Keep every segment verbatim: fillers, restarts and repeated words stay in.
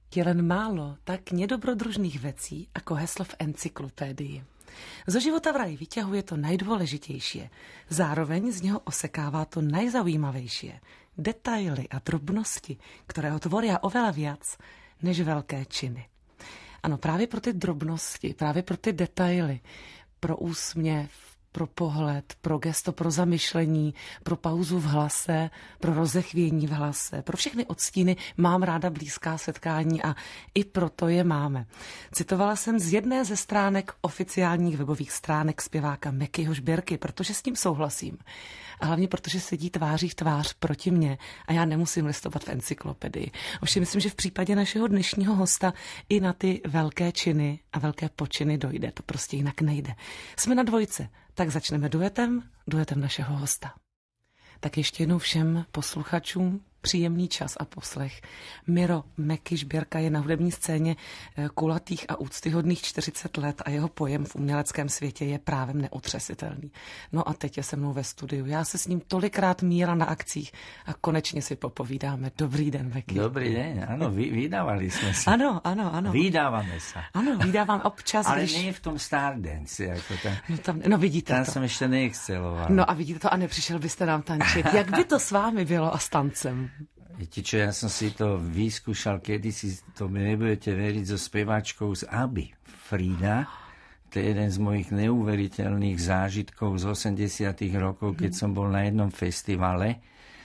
Je len málo tak nedobrodružných vecí, ako heslo v encyklopédii. Zo života vraj vyťahuje to najdôležitejšie. Zároveň z neho osekává to najzaujímavejšie. Detaily a drobnosti, ktoré ho tvoria oveľa viac než veľké činy. Ano, právě pro ty drobnosti, právě pro ty detaily, pro úsměv, pro pohled, pro gesto, pro zamyšlení, pro pauzu v hlase, pro rozechvění v hlase, pro všechny odstíny mám ráda blízká setkání a i proto je máme. Citovala jsem z jedné ze stránek oficiálních webových stránek zpěváka Mekyho Žbírky, protože s tím souhlasím. A hlavně protože sedí tváří v tvář proti mně a já nemusím listovat v encyklopedii. Ovšem myslím, že v případě našeho dnešního hosta i na ty velké činy a velké počiny dojde. To prostě jinak nejde. Jsme na dvojce, tak začneme duetem, duetem našeho hosta. Tak ještě jednou všem posluchačům příjemný čas a poslech. Miro Meky Žbírka je na hudební scéně kulatých a úctyhodných čtyřicet let a jeho pojem v uměleckém světě je právem neotřesitelný. No a teď je se mnou ve studiu. Já se s ním tolikrát míjela na akcích a konečně si popovídáme. Dobrý den, Meky. Dobrý den, ano, vy, vydávali jsme se. Ano, ano, ano. Vydáváme se. Ano, vydávám občas, ale když... nie v tom Stardance, jako tam. No, tam, no vidíte tam to. jsem ještě neexceloval. No a vidíte to a nepřišel byste nám tančit. Jak by to s vámi bylo a s tancem? Viete čo, ja som si to vyskúšal kedysi, to mi nebudete veriť, so speváčkou z ABBY. Frida, to je jeden z mojich neuveriteľných zážitkov z osemdesiatych rokov, keď som bol na jednom festivale,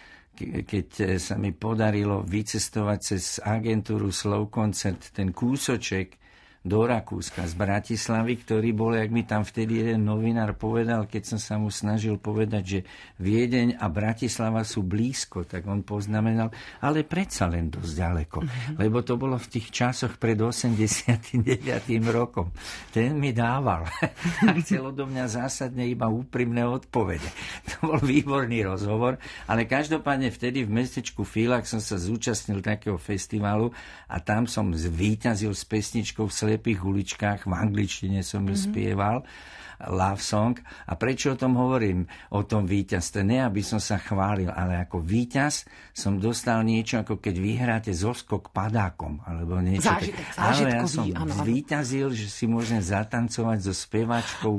keď sa mi podarilo vycestovať cez agentúru Slow Concert ten kúsoček do Rakúska z Bratislavy, ktorý bol, jak mi tam vtedy jeden novinár povedal, keď som sa mu snažil povedať, že Viedeň a Bratislava sú blízko, tak on poznamenal, ale predsa len dosť ďaleko. Mm-hmm. Lebo to bolo v tých časoch pred osemdesiatym deviatym rokom. Ten mi dával a chcel odo mňa zásadne iba úprimné odpovede. To bol výborný rozhovor, ale každopádne vtedy v mestečku Fílak som sa zúčastnil takého festivalu a tam som zvíťazil s pesničkou v slepých uličkách, v angličtine som ju mm-hmm. spieval, Love Song. A prečo o tom hovorím, o tom víťazstve? Ne, aby som sa chválil, ale ako víťaz som dostal niečo, ako keď vyhráte zoskok padákom, alebo niečo. Zážitek, zážitkový, ale ja som áno. zvíťazil, že si môžem zatancovať so speváčkou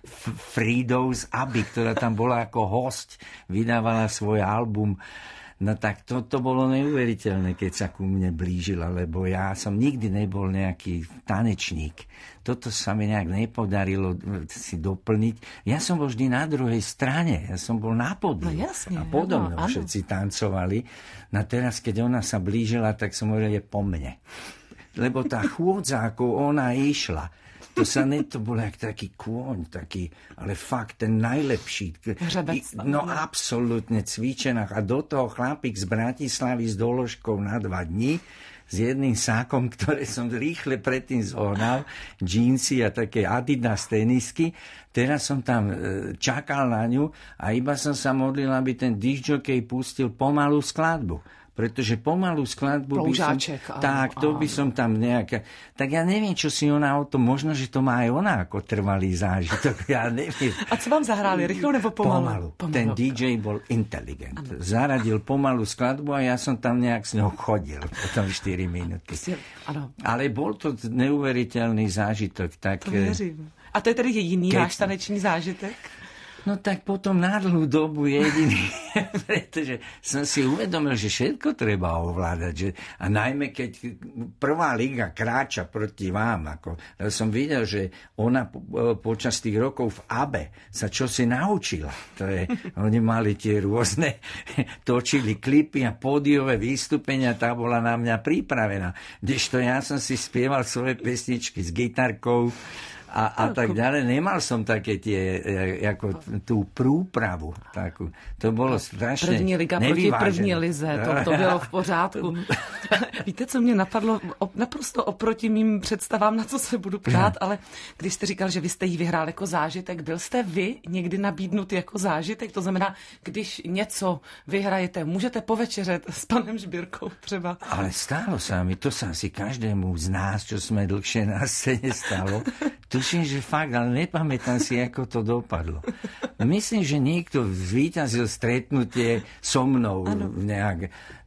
Frídou z ABBY, ktorá tam bola ako host, vydávala svoj album. No tak to, to bolo neuveriteľné, keď sa ku mne blížila, lebo ja som nikdy nebol nejaký tanečník. Toto sa mi nejak nepodarilo si doplniť. Ja som bol vždy na druhej strane, ja som bol na pódiu. No jasne, a podo mnou áno, všetci tancovali. No teraz, keď ona sa blížila, tak som hovoril, je po mne. Lebo tá chôdza, ako ona išla, to sa ne, to bol jak taký kôň, taký, ale fakt ten najlepší. Hřebec. No absolútne cvičená. A do toho chlapík z Bratislavy s doložkou na dva dni, s jedným sákom, ktoré som rýchle predtým zohnal, džínsy a také Adidas tenisky. Teraz som tam čakal na ňu a iba som sa modlil, aby ten discjockey pustil pomalú skladbu. Pretože pomalú skladbu by som... áno, tak, to áno. by som tam nejaká... Tak ja neviem, čo si ona o tom... Možno, že to má aj ona ako trvalý zážitok. Ja neviem. A co vám zahráli? Rýchlo nebo pomalu? Pomalu. pomalu. Ten dý džej bol inteligent. Ano. Zaradil pomalú skladbu a ja som tam nejak s ňou chodil. Potom štyri minúty. Ano. Ale bol to neuveriteľný zážitok. Tak... To věřím. A to je tedy jediný Keď... váš taneční zážitek? No tak potom na dlhú dobu jediný, pretože som si uvedomil, že všetko treba ovládať. Že, a najmä keď prvá liga kráča proti vám. Ako, som videl, že ona po, počas tých rokov v ABBE sa čosi naučila. To je, oni mali tie rôzne, točili klipy a pódiové vystúpenia, tá bola na mňa pripravená. Kdežto ja som si spieval svoje pesničky s gitarkou, A, a tak ďalej. Nemal som také tie, ako tú prúpravu. Takú. To bolo strašne První liga proti první lize. To, to bylo v pořádku. Víte, co mě napadlo? Naprosto oproti mým představám, na co se budu ptát, ale když jste říkal, že vy jste jí vyhrál jako zážitek, byl jste vy někdy nabídnut jako zážitek? To znamená, když něco vyhrajete, můžete povečeřet s panem Žbírkou třeba? Ale stalo sa mi, to sa asi každému z nás, čo sme dlhšie na scéne stalo. Tuším, že fakt, ale nepamätám si, ako to dopadlo. Myslím, že niekto zvíťazil stretnutie so mnou nejak.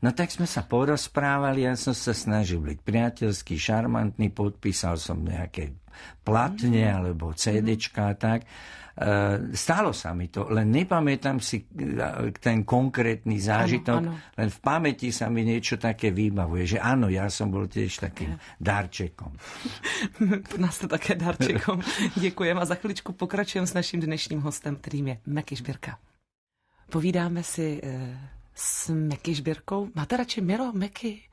No tak sme sa porozprávali, ja som sa snažil byť priateľský, šarmantný, podpísal som nejaké platne mm. alebo cédečka a tak. Stalo sa mi to, len nepamätám si ten konkrétny zážitok, áno, áno. Len v pamäti sa mi niečo také vybavuje, že áno, ja som bol tiež takým darčekom. Pro nás to také darčekom. Děkujem a za chviličku pokračujem s naším dnešním hostem, kterým je Meky Žbírka. Povídáme si e, s Meky Žbírkou. Máte radši Miro, Meky?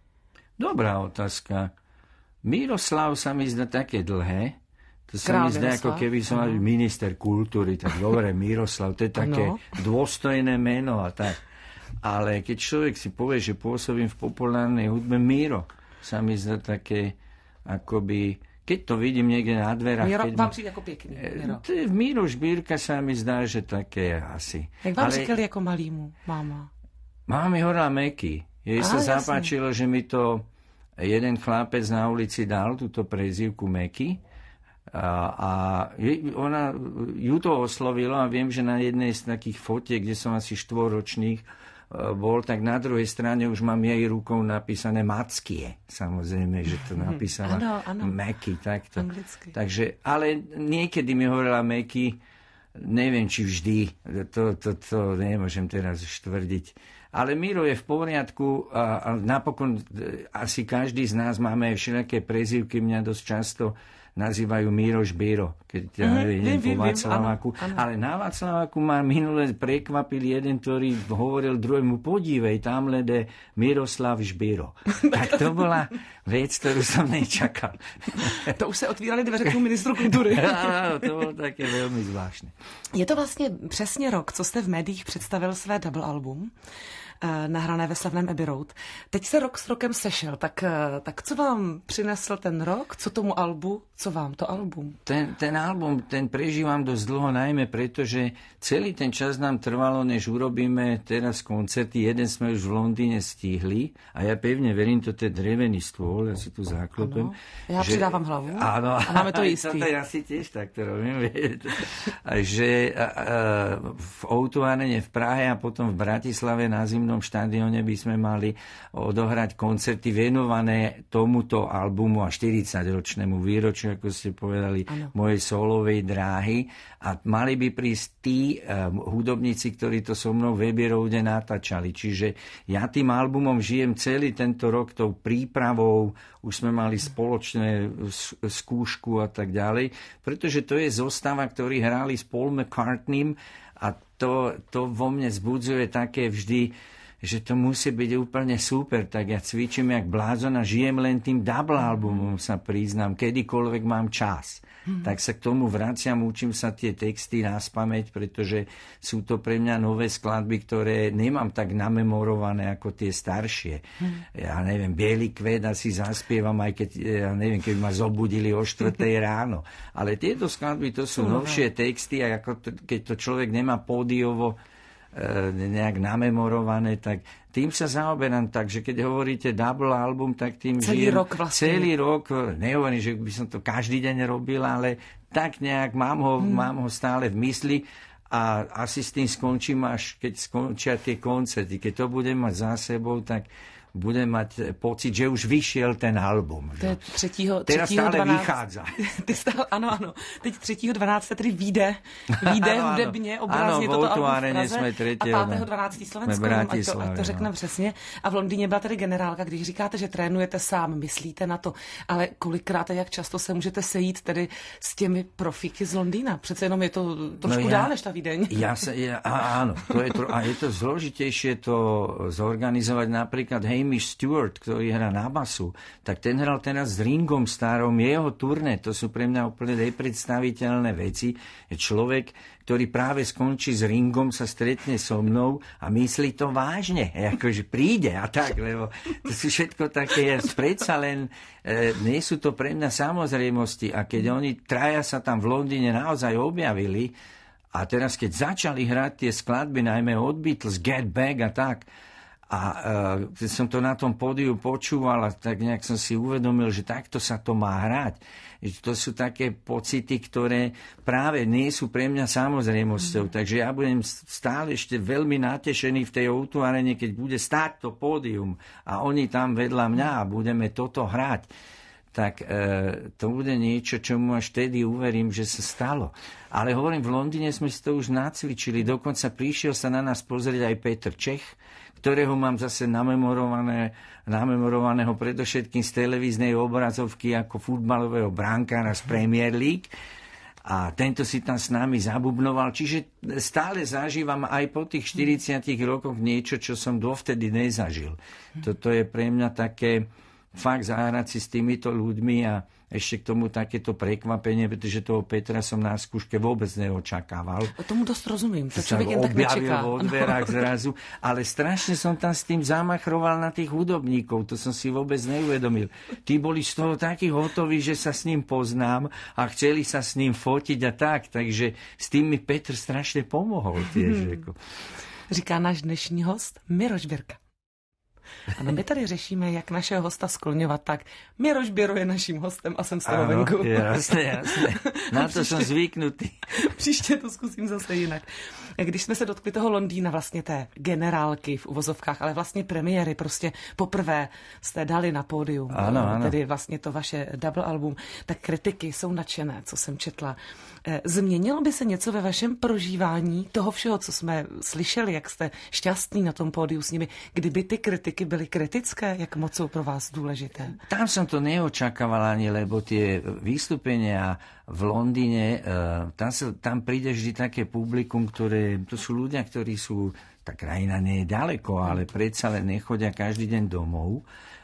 Dobrá otázka. Miroslav sa mi zdá také dlhé. To sa mi zdá, ako keby som mal minister kultúry, tak dobre, Miroslav, to je také ano. Dôstojné meno a tak. Ale keď človek si povie, že pôsobím v populárnej hudbe, Miro sa mi zdá také, akoby, keď to vidím niekde na dverách... Miro, keď vám přijde ako pekný, Miro. To je Miro Žbírka sa mi zdá, že také asi. Jak vám ale... říkali ako malýmu, máma? Máma mi hovorila Meky. Jej sa jasne. Zapáčilo, že mi to jeden chlapec na ulici dal, túto prezývku Meky. A, a ona ju to oslovilo a viem, že na jednej z takých fotiek, kde som asi štvoročných bol, tak na druhej strane už mám jej rukou napísané Mackie. Samozrejme, že to napísala ano, ano. Meky. Takto. Takže, ale niekedy mi hovorila Meky, neviem, či vždy, to, to, to nemôžem teraz štvrdiť. Ale Miro je v poriadku a, a napokon asi každý z nás máme všelijaké prezývky, mňa dosť často nazývajú Miro Žbíro, keď ja mm, neviem, viem, po Václaváku. Ale na Václaváku ma minule prekvapil jeden, ktorý hovoril druhému, podívej, tam lede Miroslav Žbíro. Tak to bola vec, ktorú som nečakal. To už se otvíraly dveře k ministru kultury. Áno, to bolo také veľmi zvláštne. Je to vlastně přesně rok, co jste v médiích představil své double album, nahrané ve slavném Abbey Road. Teď se rok s rokem sešel, tak, tak co vám přinesl ten rok? Co tomu albu? Co vám to album? Ten, ten album, ten prežívam dosť dlho, najmä pretože celý ten čas nám trvalo, než urobíme teraz koncerty. Jeden sme už v Londýne stihli a ja pevne verím, to je drevený stôl, ja si tu záklopem. Ano, ja že, pridávam hlavu áno, a máme to istý. To ja si tiež takto robím. že a, a, v ó dva Arene v Prahe a potom v Bratislave na Zimnom štadióne by sme mali odohrať koncerty venované tomuto albumu a štyridsaťročnému výročiu, ako ste povedali, ano. Mojej solovej dráhy. A mali by prísť tí um, hudobníci, ktorí to so mnou v Abbey Roade natáčali. Čiže ja tým albumom žijem celý tento rok tou prípravou, už sme mali spoločné skúšku a tak ďalej, pretože to je zostava, ktorí hrali s Paul McCartneym a to, to vo mne zbudzuje také vždy, že to musí byť úplne super, tak ja cvičím jak blázon a žijem len tým double albumom, sa priznám, kedykoľvek mám čas. Hmm. Tak sa k tomu vraciam, učím sa tie texty naspamäť, pretože sú to pre mňa nové skladby, ktoré nemám tak namemorované ako tie staršie. Hmm. Ja neviem, Bielý kvet asi zaspievam, aj keď, ja neviem, keď ma zobudili o štvrtej ráno. Ale tieto skladby, to sú novšie texty a ako to, keď to človek nemá pódiovo nejak namemorované, tak tým sa zaoberám. Takže keď hovoríte double album, tak tým celý žijem rok vlastne. Celý rok, nehovorím, že by som to každý deň robil, ale tak nejak mám ho, hmm. mám ho stále v mysli a asi s tým skončím, až keď skončia tie koncerty. Keď to budem mať za sebou, tak budem mať pocit, že už vyšiel ten album. To je třetího Teraz stále dvanáct vychádza. Ty stále, ano, ano. Teď třetího dvanáctého tedy vyjde, vyjde hudebně, obrazně toto album v Praze jsme a pátého dvanáctého Slovensku, ať to, ať to řekneme přesně. A v Londýně byla tedy generálka, když říkáte, že trénujete sám, myslíte na to, ale kolikrát a jak často se můžete sejít tedy s těmi profíky z Londýna? Přece jenom je to trošku no ja, dál než ta Vídeň. Ja sa, ja, áno, to je, a je to zložitejšie to zorganizovať napríklad Hamish Stewart, ktorý hrá na basu, tak ten hral teraz s Ringom Starrom, jeho turné, to sú pre mňa úplne nepredstaviteľné veci. Je človek, ktorý práve skončí s Ringom, sa stretne so mnou a myslí to vážne, akože príde a tak, lebo to sú všetko také, predsa len e, nie sú to pre mňa samozrejmosti a keď oni traja sa tam v Londýne naozaj objavili a teraz keď začali hrať tie skladby, najmä od Beatles, Get Back a tak, A uh, keď som to na tom pódiu počúval, tak nejak som si uvedomil, že takto sa to má hrať. To sú také pocity, ktoré práve nie sú pre mňa samozrejmosťou. Mm. Takže ja budem stále ešte veľmi natešený v tej ó dva Arene, keď bude stáť to pódium a oni tam vedľa mňa a budeme toto hrať. Tak e, to bude niečo, čomu až vtedy uverím, že sa stalo. Ale hovorím, v Londýne sme si to už nacvičili. Dokonca prišiel sa na nás pozrieť aj Petr Čech, ktorého mám zase namemorované, namemorovaného predovšetkým z televíznej obrazovky ako futbalového brankára z Premier League. A tento si tam s nami zabubnoval. Čiže stále zažívam aj po tých štyridsiatich rokoch niečo, čo som dovtedy nezažil. Toto je pre mňa také fakt zahrať si s týmito ľuďmi a ešte k tomu takéto prekvapenie, pretože toho Petra som na skúške vôbec neočakával. O tomu dosť rozumím. To sa človek jen tak nečaká. Objavil vo dverách zrazu, ale strašne som tam s tým zamachroval na tých hudobníkov. To som si vôbec neuvedomil. Tí boli z toho takí hotoví, že sa s ním poznám a chceli sa s ním fotiť a tak. Takže s tým mi Petr strašne pomohol tiež. Říká náš dnešní host Miroš Birka. Ano, my tady řešíme, jak našeho hosta skloňovat, tak Miroš Biro je naším hostem a jsem z toho venku. Ano, jasné, jasné. Na to jsem zvyknutý. Příště to zkusím zase jinak. Když jsme se dotkli toho Londýna, vlastně té generálky v uvozovkách, ale vlastně premiéry, prostě poprvé jste dali na pódium, ano, ano. Tedy vlastně to vaše double album, tak kritiky jsou nadšené, co jsem četla. Změnilo by se něco ve vašem prožívání toho všeho, co jsme slyšeli, jak jste šťastný na tom pódiu s nimi, kdyby ty kritiky byly kritické, jak moc jsou pro vás důležité? Tam som to neočakával ani, lebo tie vystúpenia v Londýne, tam, sa, tam príde vždy také publikum, ktoré, to sú ľudia, ktorí sú, tá krajina nie je ďaleko, ale predsa len nechodia každý deň domov,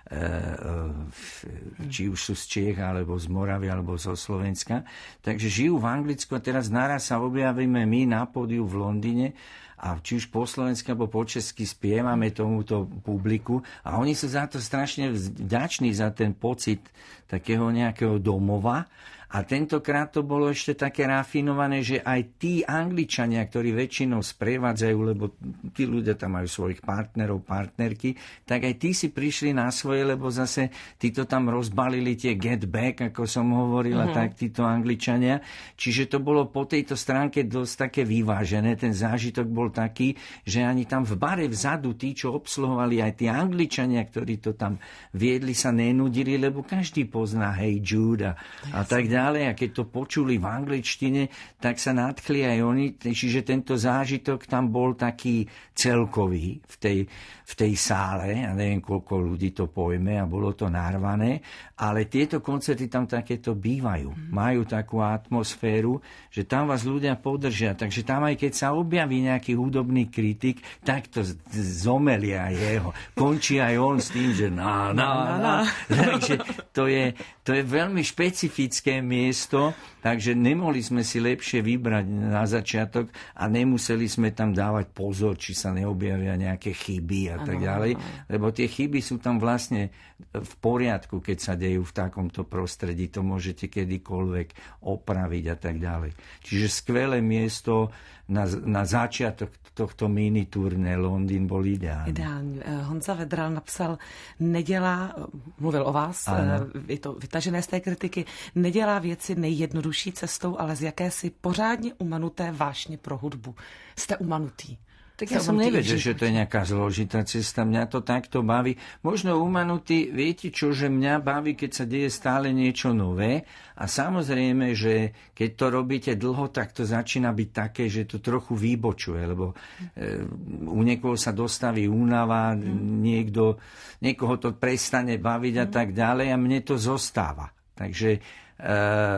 či už sú z Čiech, alebo z Moravy, alebo zo Slovenska. Takže žijú v Anglicku a teraz naraz sa objavíme my na pódiu v Londýne a či už po slovensky alebo po česky spievame tomuto publiku a oni sú za to strašne vďační za ten pocit takého nejakého domova. A tentokrát to bolo ešte také rafinované, že aj tí Angličania, ktorí väčšinou sprevádzajú, lebo tí ľudia tam majú svojich partnerov, partnerky, tak aj tí si prišli na svoje, lebo zase títo tam rozbalili tie get back, ako som hovorila, mm-hmm. tak títo Angličania. Čiže to bolo po tejto stránke dosť také vyvážené. Ten zážitok bol taký, že ani tam v bare vzadu tí, čo obsluhovali, aj tí Angličania, ktorí to tam viedli, sa nenudili, lebo každý pozná Hey Jude a, a tak ďalej. A keď to počuli v angličtine, tak sa nadchli aj oni. Čiže tento zážitok tam bol taký celkový v tej, v tej sále. Ja neviem, koľko ľudí to pojme a bolo to narvané. Ale tieto koncerty tam takéto bývajú. Majú takú atmosféru, že tam vás ľudia podržia. Takže tam aj keď sa objaví nejaký hudobný kritik, tak to zomelia jeho. Končí aj on s tým, že na, na, na. Takže to je, to je veľmi špecifické miesto, takže nemohli sme si lepšie vybrať na začiatok a nemuseli sme tam dávať pozor, či sa neobjavia nejaké chyby a tak ďalej, lebo tie chyby sú tam vlastne v poriadku, keď sa dejú v takomto prostredí, to môžete kedykoľvek opraviť a tak ďalej. Čiže skvelé miesto na, na začiatok tohto mini turné Londýn bol ideální. Ideální. Honza Vedral napsal, nedělá, mluvil o vás, ano. Je to vytažené z té kritiky, nedělá věci nejjednodušší cestou, ale z jakési pořádně umanuté vášně pro hudbu. Jste umanutý. Tak ja som nevedel, že to je nejaká zložitá cesta. Mňa to takto baví. Možno umanutý, viete čo, že mňa baví, keď sa deje stále niečo nové. A samozrejme, že keď to robíte dlho, tak to začína byť také, že to trochu výbočuje. Lebo e, u niekoho sa dostaví únava, niekto, niekoho to prestane baviť a tak ďalej a mne to zostáva. Takže e, e,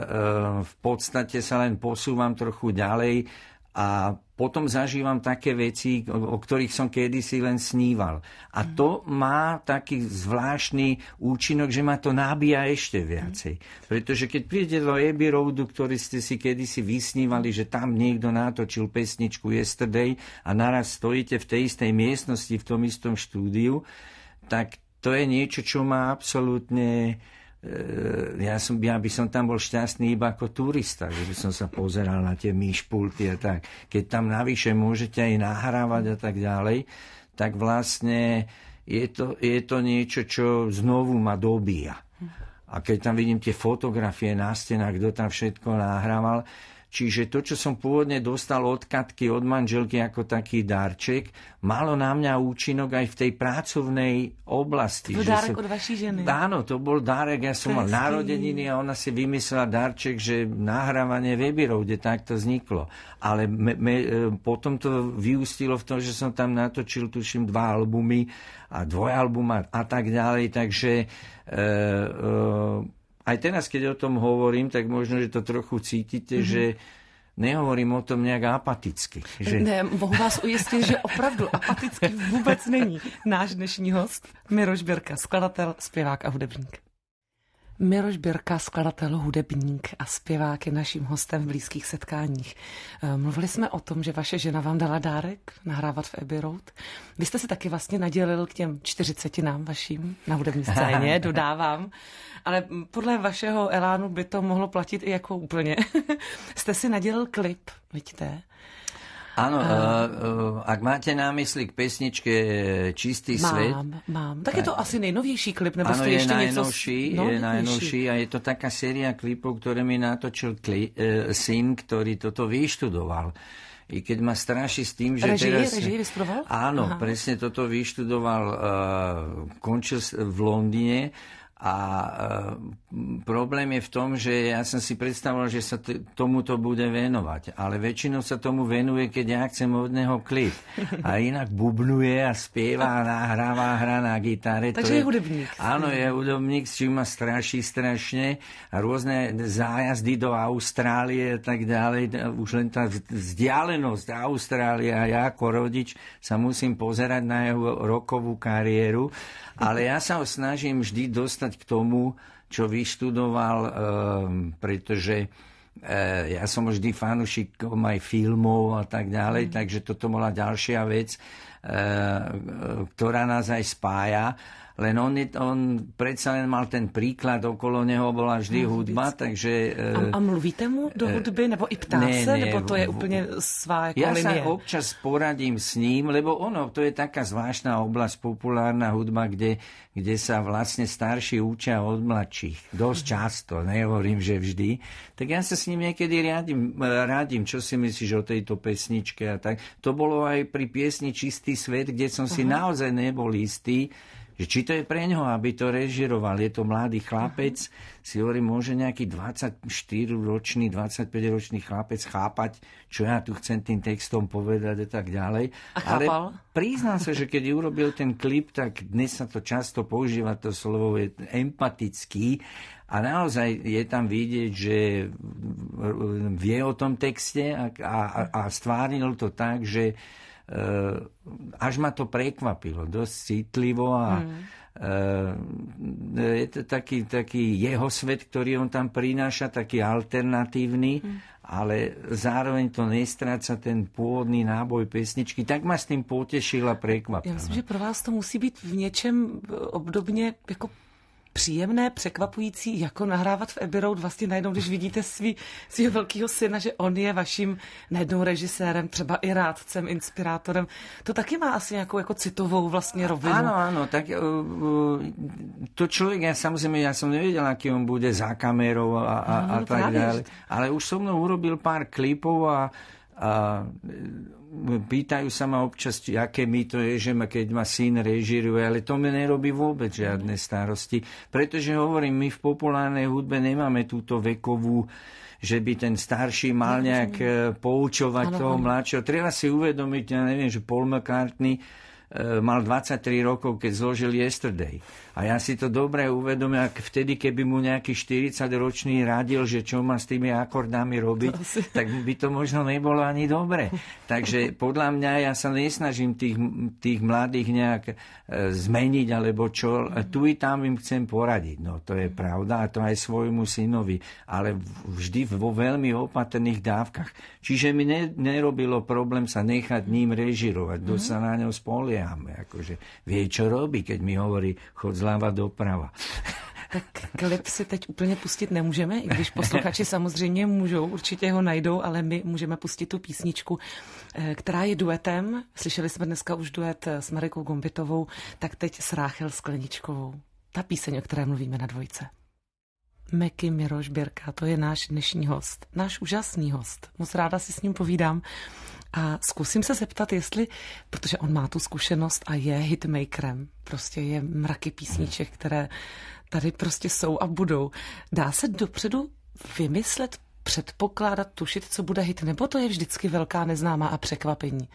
v podstate sa len posúvam trochu ďalej a potom zažívam také veci, o ktorých som kedysi len sníval. A to má taký zvláštny účinok, že ma to nabíja ešte viacej. Pretože keď prídete do Abbey Roadu, ktorý ste si kedysi vysnívali, že tam niekto natočil pesničku Yesterday a naraz stojíte v tej istej miestnosti, v tom istom štúdiu, tak to je niečo, čo má absolútne... Ja, som, ja by som tam bol šťastný iba ako turista, že by som sa pozeral na tie myšpulty a tak. Keď tam navyše môžete aj nahrávať a tak ďalej, tak vlastne je to, je to niečo, čo znovu ma dobíja. A keď tam vidím tie fotografie na stenách, kto tam všetko nahrával, čiže to, čo som pôvodne dostal od Katky, od manželky ako taký darček, malo na mňa účinok aj v tej pracovnej oblasti. To bol dárek som... od vaší ženy. Áno, to bol dárek. Ja som mal narodeniny a ona si vymyslela darček, že nahrávanie webirov, kde takto vzniklo. Ale me, me, potom to vyústilo v tom, že som tam natočil, tuším, dva albumy a dvojalbum a, a tak ďalej. Takže e, e, aj teraz, keď o tom hovorím, tak možno, že to trochu cítite, mm-hmm. že nehovorím o tom nejak apaticky. Že... Ne, mohu vás ujistit, že opravdu apaticky vůbec není náš dnešní host Miroš Birka, skladatel, zpěvák a hudebník. Miroš Birka, skladatel, hudebník a zpěvák je naším hostem v blízkých setkáních. Mluvili jsme o tom, že vaše žena vám dala dárek nahrávat v Abbey Road. Vy jste se taky vlastně nadělil k těm čtyřicetinám vaším na hudební scéně, dodávám. Ale podle vašeho elánu by to mohlo platit i jako úplně. Jste si nadělil klip, vidíte? Áno, uh, uh, ak máte na mysli k pesničke Čistý mám, svet. Mám, mám. Tak je to asi nejnovější klip, nebo áno, jste ještě něco... Áno, je najnovší a je to taká séria klipov, ktoré mi natočil kli, uh, syn, ktorý toto vyštudoval. I keď ma straší s tým, že režii, teraz... Režii vystudoval? Áno, Aha. presne toto vyštudoval, uh, končil v Londýne. A e, problém je v tom, že ja som si predstavoval, že sa t- tomuto bude venovať. Ale väčšinou sa tomu venuje, keď ja chcem od neho klip. A inak bubnuje a spieva a nahráva, hrá na gitare. Takže je, je hudebník. Áno, je hudebník, s čím ma straší strašne. A rôzne zájazdy do Austrálie a tak ďalej. Už len tá vzdialenosť Austrálie a ja ako rodič sa musím pozerať na jeho rokovú kariéru. Ale ja sa ho snažím vždy dostať k tomu, čo vyštudoval, um, pretože uh, ja som vždy fanúšikom aj filmov a tak ďalej, mm. takže toto bola ďalšia vec, uh, ktorá nás aj spája. Len on, je, on predsa len mal ten príklad, okolo neho bola vždy no, hudba, vždycky. takže... A, a mluvíte mu do hudby, nebo i ptá ne, se, ne, nebo to je úplne svá ja linie? Ja sa občas poradím s ním, lebo ono, to je taká zvláštna oblasť, populárna hudba, kde, kde sa vlastne starší učia od mladších. Dosť často, nehovorím, že vždy. Tak ja sa s ním niekedy radím, radím, čo si myslíš o tejto pesničke a tak. To bolo aj pri piesni Čistý svet, kde som si Aha. naozaj nebol istý, že či to je pre ňoho, aby to režiroval. Je to mladý chlapec, uh-huh. si hovorím, môže nejaký dvadsaťštyriročný, dvadsaťpäťročný chlapec chápať, čo ja tu chcem tým textom povedať a tak ďalej. A chápal? Ale priznám sa, že keď urobil ten klip, tak dnes sa to často používa, to slovo je empatický a naozaj je tam vidieť, že vie o tom texte a, a, a stvárnil to tak, že Uh, až ma to prekvapilo, dosť citlivo a mm. uh, je to taký, taký jeho svet, ktorý on tam prináša, taký alternatívny, mm. ale zároveň to nestráca ten pôvodný náboj pesničky. Tak ma s tým potešil a prekvapil. Já myslím, že pro vás to musí být v něčem obdobně jako příjemné, překvapující, jako nahrávat v Abbey Road vlastně najednou, když vidíte svý, svýho velkýho syna, že on je vaším najednou režisérem, třeba i rádcem, inspirátorem. To taky má asi nějakou jako citovou vlastně rovinu. Áno, áno, tak to človek, ja samozrejme, ja som nevedel, aký on bude za kamerou a, a, no, a tak ďalej. Ale už so mnou urobil pár klipov a, a pýtajú sa ma občas, aké mi to je, že ma, keď ma syn režiruje, ale to mi nerobí vôbec žiadne starosti. Pretože hovorím, my v populárnej hudbe nemáme túto vekovú, že by ten starší mal nejak poučovať ano, toho mladšieho. Treba si uvedomiť, ja neviem, že Paul McCartney mal dvadsaťtri rokov, keď zložil Yesterday. A ja si to dobre uvedomím, ak vtedy, keby mu nejaký štyridsaťročný radil, že čo má s tými akordami robiť, tak by to možno nebolo ani dobre. Takže podľa mňa ja sa nesnažím tých, tých mladých nejak e, zmeniť, alebo čo. Tu i tam im chcem poradiť. No to je pravda a to aj svojmu synovi. Ale vždy vo veľmi opatrných dávkach. Čiže mi ne, nerobilo problém sa nechať ním režirovať. Mm-hmm. Dosť sa na ňo spoliehame. Akože vie, čo robí, keď mi hovorí chod zľava doprava. Tak klip si teď úplně pustit nemůžeme, i když posluchači samozřejmě můžou, určitě ho najdou, ale my můžeme pustit tu písničku, která je duetem. Slyšeli jsme dneska už duet s Marikou Gombitovou, tak teď s Ráchel Skleničkovou. Ta píseň, o které mluvíme na dvojce. Meky Miroš Birka, to je náš dnešní host, náš úžasný host. Moc ráda si s ním povídám a zkusím se zeptat, jestli, protože on má tu zkušenost a je hitmakerem, prostě je mraky písniček, které tady prostě jsou a budou. Dá se dopředu vymyslet, předpokládat, tušit, co bude hit, nebo to je vždycky velká neznámá a překvapení?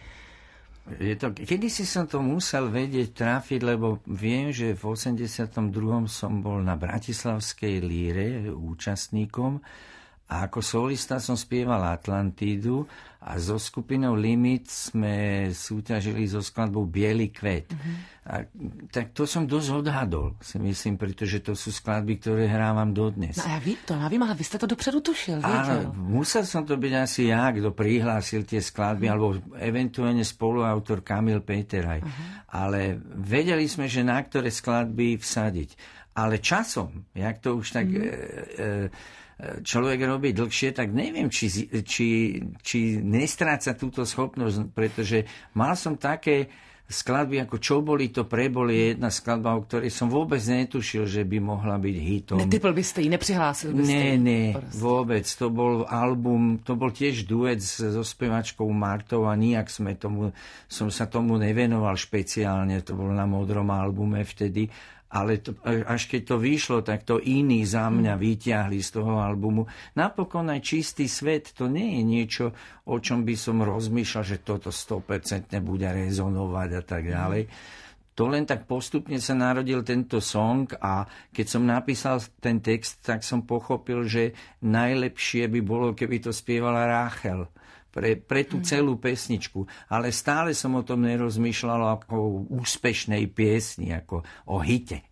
Je to, kedysi som to musel vedieť, trafiť, lebo viem, že v osemdesiatom druhom som bol na Bratislavskej líre účastníkom a ako solista som spieval Atlantídu a so skupinou Limit sme súťažili so skladbou Bielý kvet. Mm-hmm. A, tak to som dosť odhadol, si myslím, pretože to sú skladby, ktoré hrávam dodnes. No a ja ví, to ja vím, ale vy ste to dopředu tušil, viete? Áno, musel som to byť asi ja, kto prihlásil tie skladby, mm. alebo eventuálne spoluautor Kamil Peteraj. Uh-huh. Ale vedeli sme, že na ktoré skladby vsadiť. Ale časom, jak to už tak... Mm. E, e, človek robí dlhšie, tak neviem, či, či, či nestráca túto schopnosť, pretože mal som také skladby, ako Čo boli, to preboli, je jedna skladba, o ktorej som vôbec netušil, že by mohla byť hitom. Netypl by ste ji, nepřihlásil by ste ji? Nie, nie, Proste. vôbec. To bol album, to bol tiež duet so spevačkou Martou a nijak sme tomu, som sa tomu nevenoval špeciálne, to bolo na Modrom albume vtedy. Ale to, až keď to vyšlo, tak to iní za mňa vyťahli z toho albumu. Napokon aj Čistý svet, to nie je niečo, o čom by som rozmýšľal, že toto sto percent bude rezonovať a tak ďalej. To len tak postupne sa narodil tento song a keď som napísal ten text, tak som pochopil, že najlepšie by bolo, keby to spievala Ráchel. Pre, pre tú celú pesničku. Ale stále som o tom nerozmýšľal ako o úspešnej piesni, ako o hite.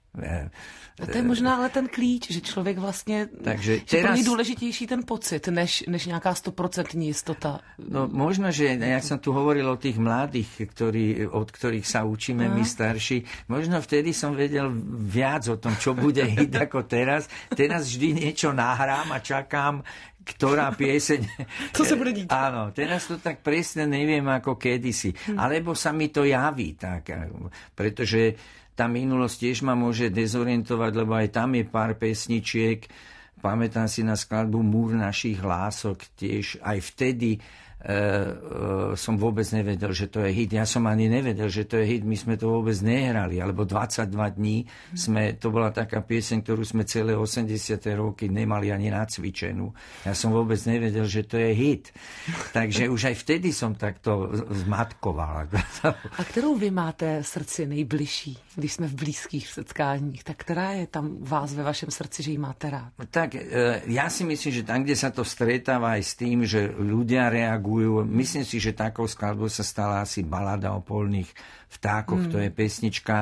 A to je možná ale ten klíč, že člověk vlastně, Takže že teraz... pro něj důležitější ten pocit, než, než nějaká stoprocentní jistota. No možno, že jak som tu hovoril o tých mladých, ktorí, od ktorých sa učíme my starší, možno vtedy som vedel viac o tom, čo bude hit ako teraz. Teraz vždy niečo nahrám a čakám, ktorá pieseň... To sa bude dít. Áno, teraz to tak presne neviem ako kedysi. Hm. Alebo sa mi to javí tak, pretože tá minulosť tiež ma môže dezorientovať, lebo aj tam je pár pesničiek. Pamätám si na skladbu Múr našich hlások, tiež aj vtedy e, e, som vôbec nevedel, že to je hit. Ja som ani nevedel, že to je hit. My sme to vôbec nehrali. Alebo dvadsaťdva dní sme, to bola taká pieseň, ktorú sme celé osemdesiate roky nemali ani nacvičenú. Ja som vôbec nevedel, že to je hit. Takže už aj vtedy som takto zmatkoval. A kterou vy máte srdci nejbližší, když jsme v blízkých setkáních? Tak která je tam vás ve vašem srdci, že ji máte rád? Tak ja si myslím, že tam, kde sa to stretáva aj s tým, že ľudia reagujú, myslím si, že takou skladbou sa stala asi Balada o polných vtákoch. Mm. To je pesnička,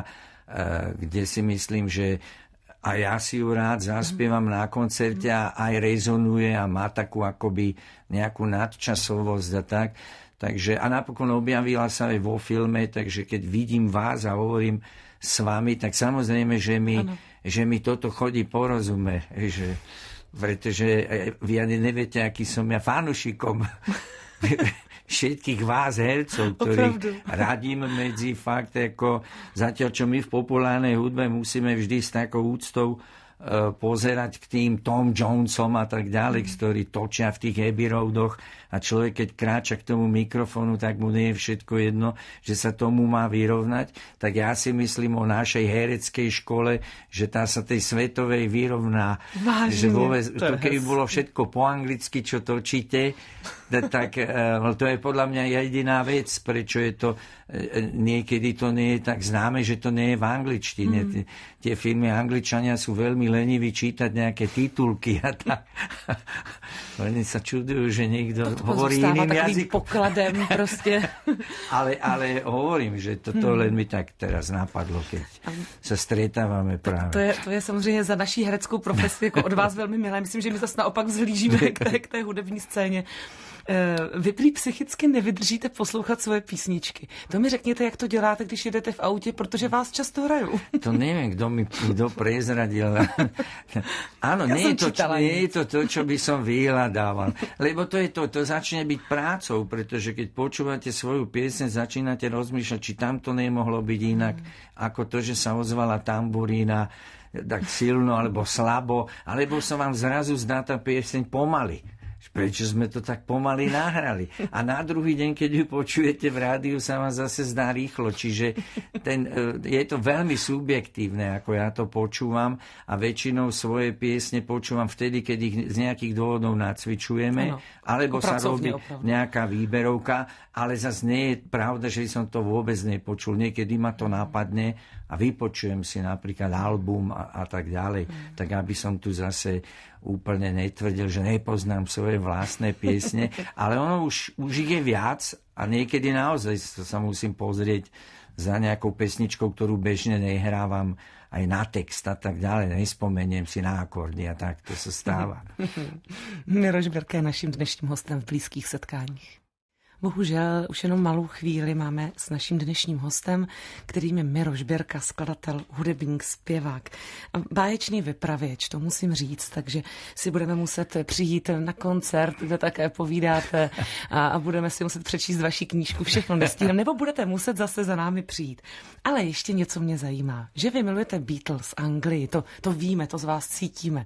kde si myslím, že a ja si ju rád zaspievam mm. na koncerte a aj rezonuje a má takú akoby nejakú nadčasovosť a tak. Takže, a napokon objavila sa aj vo filme, takže keď vidím vás a hovorím s vami, tak samozrejme, že mi, že mi toto chodí po rozume. Že, pretože vy ani neviete, aký som ja fanúšikom všetkých vás hercov, ktorých radím medzi fakt, ako zatiaľ, čo my v populárnej hudbe musíme vždy s takou úctou pozerať k tým Tom Jonesom a tak ďalej, mm. ktorí točia v tých Abbey Roadoch a človek, keď kráča k tomu mikrofónu, tak mu nie je všetko jedno, že sa tomu má vyrovnať. Tak ja si myslím o našej hereckej škole, že tá sa tej svetovej vyrovná. Vážne, že vôbec, to keby bolo všetko po anglicky, čo točíte, tak to je podľa mňa jediná vec, prečo je to niekedy to nie je tak známe, že to nie je v angličtine. Mm. Tie filmy Angličania sú veľmi leniví čítať nejaké titulky a tak. Oni sa čudujú, že niekto to hovorí iným jazykom. pokladem proste. ale, ale hovorím, že toto hmm. len mi tak teraz napadlo, keď sa stretávame práve. To je, to je samozřejmě za naší hereckou profesi jako od vás velmi milé. Myslím, že my zase naopak vzhlížíme k té, k té hudební scéně. Vy prý psychicky nevydržíte poslouchat svoje písničky. To mi řekněte, jak to děláte, když jedete v autě, protože vás často hrajou. To neviem, kto mi kto prezradil. Áno, ja nie, je to, nie je to to, čo by som vyhľadával. Lebo to je to, to začne byť prácou, pretože keď počúvate svoju pieseň, začínate rozmýšľať, či tam to nemohlo byť inak, mm. ako to, že sa ozvala tamburína tak silno, alebo slabo, alebo sa vám zrazu zdá tá pieseň pomaly. Prečo sme to tak pomaly nahrali? A na druhý deň, keď ju počujete v rádiu, sa vám zase zdá rýchlo. Čiže ten, je to veľmi subjektívne, ako ja to počúvam a väčšinou svoje piesne počúvam vtedy, keď ich z nejakých dôvodov nacvičujeme, ano, alebo sa robí opravdu nejaká výberovka, ale zase nie je pravda, že som to vôbec nepočul. Niekedy ma to napadne a vypočujem si napríklad album a, a tak ďalej, mm. tak aby som tu zase úplne netvrdil, že nepoznám svoje vlastné piesne, ale ono už, už ich je viac a niekedy naozaj sa musím pozrieť za nejakou pesničkou, ktorú bežne nehrávam aj na text a tak ďalej, nespomeniem si na akordy a tak, to sa stáva. Miroš Birka je naším dnešním hostem v Blízkých setkáních. Bohužel už jenom malou chvíli máme s naším dnešním hostem, kterým je Miroš Birka, skladatel, hudebník, zpěvák. Báječný vypravěč, to musím říct, takže si budeme muset přijít na koncert, kde také povídáte a, a budeme si muset přečíst vaši knížku, všechno nestíhnem, nebo budete muset zase za námi přijít. Ale ještě něco mě zajímá, že vy milujete Beatles, Anglii, to, to víme, to z vás cítíme.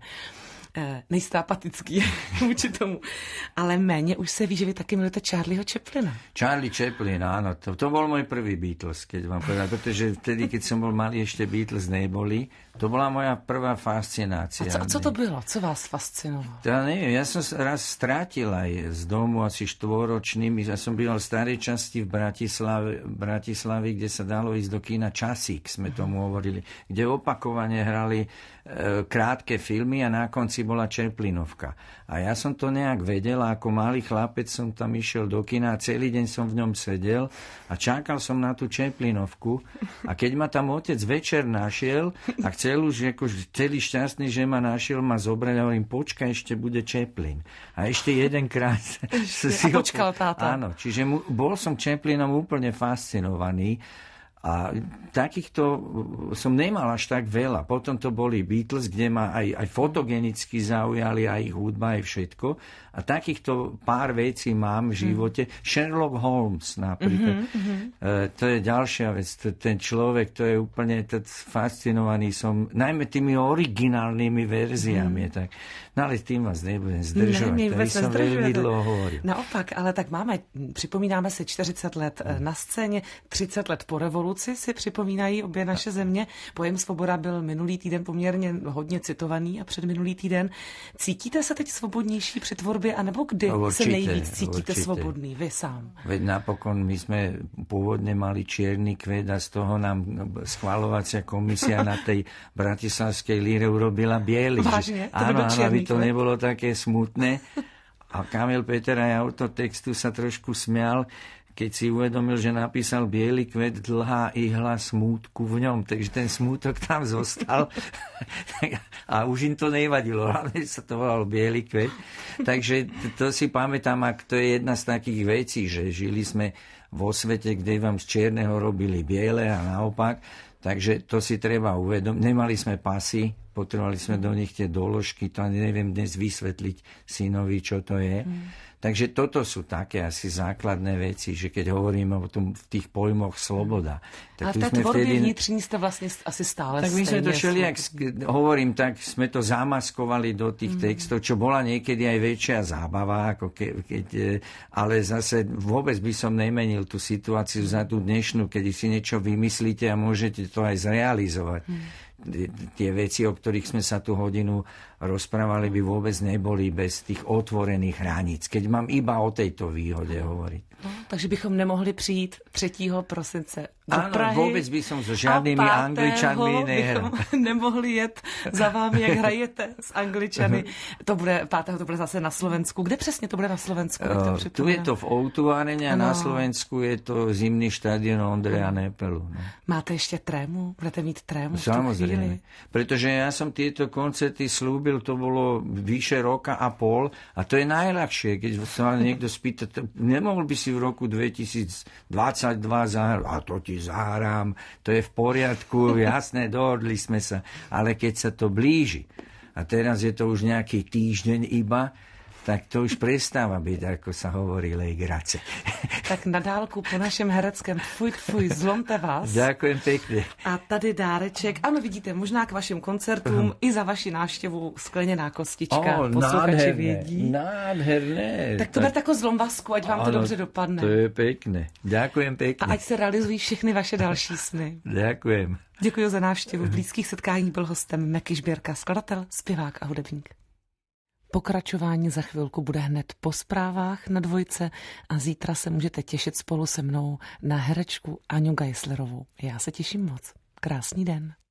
Nejste apatický vůči tomu. Ale méně už se ví, že vy taky milujete Charlieho Chaplina. Charlie Chaplin, áno. To, to bol môj prvý Beatles, keď vám povedal. Pretože vtedy, keď som bol malý, ešte Beatles neboli. To bola moja prvá fascinácia. A co, a co to bylo? Co vás fascinovalo? Ja neviem, ja som raz strátil aj z domu asi štvoročným. Ja som býval v starej časti v Bratislave, Bratislavi, kde sa dalo ísť do kína Časík, sme tomu hovorili. Kde opakovane hrali e, krátke filmy a na konci bola Chaplinovka. A ja som to nejak vedel a ako malý chlapec som tam išiel do kina a celý deň som v ňom sedel a čakal som na tú Chaplinovku. A keď ma tam otec večer našiel a chcel už ako celý šťastný, že ma našiel, ma zobrať a hovorím, počkaj, ešte bude Chaplin. A ešte jedenkrát si ho počkal táta. Áno, čiže mu, bol som Chaplinom úplne fascinovaný. A takýchto som nemal až tak veľa. Potom to boli Beatles, kde ma aj, aj fotogenicky zaujali, aj ich hudba, aj všetko. A takýchto pár vecí mám v živote. Mm. Sherlock Holmes napríklad. Mm-hmm. E, to je ďalšia vec. Ten človek, to je úplne fascinovaný som, najmä tými originálnymi verziami. Mm. Tak. No ale tým vás nebudem zdržovať. Ne, Tady som veľmi dlho hovoril. Naopak, ale tak máme, připomínáme si čtyřicet let mm. na scéně, třicet let po revoluci si připomínají obě naše země. Pojem Svoboda byl minulý týden poměrně hodně citovaný a předminulý týden. Cítíte se teď svobodnější při tvorbě, anebo kdy no, určite, se nejvíc cítíte určite. Svobodný, vy sám? Veď napokon my sme pôvodne mali čierny kvet a z toho nám schvaľovacia komisia na tej bratislavskej líre urobila biely. Vážne? To áno, áno, aby to kvet? nebolo také smutné. A Kamil Peter aj autor textu sa trošku smial, keď si uvedomil, že napísal biely kvet, dlhá ihla smútku v ňom. Takže ten smútok tam zostal a už im to nevadilo. Hlavne sa to volalo biely kvet. Takže to si pamätám, ak to je jedna z takých vecí, že žili sme vo svete, kde vám z čierneho robili biele a naopak. Takže to si treba uvedomiť. Nemali sme pasy, potrebovali sme do nich tie doložky, to ani neviem dnes vysvetliť synovi, čo to je. Mm. Takže toto sú také asi základné veci, že keď hovoríme o tom v tých pojmoch sloboda. Tak ale v té tvorbě vtedy... vnitřní ste vlastne asi stále tak my sme to šeli, ak hovorím, tak sme to zamaskovali do tých mm. textov, čo bola niekedy aj väčšia zábava, ako ke, keď, ale zase vôbec by som nemenil tú situáciu za tú dnešnú, keď si niečo vymyslíte a môžete to aj zrealizovať. Mm. Tie veci, o ktorých sme sa tú hodinu rozprávali, by vôbec neboli bez tých otvorených hraníc, keď mám iba o tejto výhode hovoriť. No, takže bychom nemohli přijít třetího prosince do Áno, Prahy. vôbec by som so žiadnymi Angličanmi nehral. Nemohli jet za vámi, jak hrajete s Angličany. To bude pátého to bude zase na Slovensku. Kde přesně to bude na Slovensku? Uh, tu je to v ó dva arene a no. Na Slovensku je to zimný štadión Ondreja no. Nepelu. No. Máte ještě trému? Budete mít trému? Samozrejme. Pretože ja som tieto koncerty slúbil, to bolo vyše roka a pol a to je najľahšie, keď sa niekto spýta, nemohol by si v roku dvetisícdvadsaťdva zahrať, a to ti zahrám, to je v poriadku, jasné, dohodli sme sa, ale keď sa to blíži a teraz je to už nejaký týždeň iba, tak to už prestáva byť, ako sa hovorí, legrace. Tak na dálku po našem hereckém tfuj, tfuj, zlomte vás. Ďakujem pekne. A tady dáreček. Ano, vidíte, možná k vašim koncertům i za vaši návštěvu skleněná kostička. O, posluchači vědí. Nádherné. Tak to berte jako zlomvazku, ať vám ano, to dobře dopadne. To je pekné. Ďakujem pekne. A ať se realizují všechny vaše další sny. Ďakujem. Děkuji za návštěvu. V blízkých setkání byl hostem Meky Žběrka, skladatel, zpěvák a hudebník. Pokračování za chvilku bude hned po zprávách na Dvojce a zítra se můžete těšit spolu se mnou na herečku Aňu Geislerovou. Já se těším moc. Krásný den.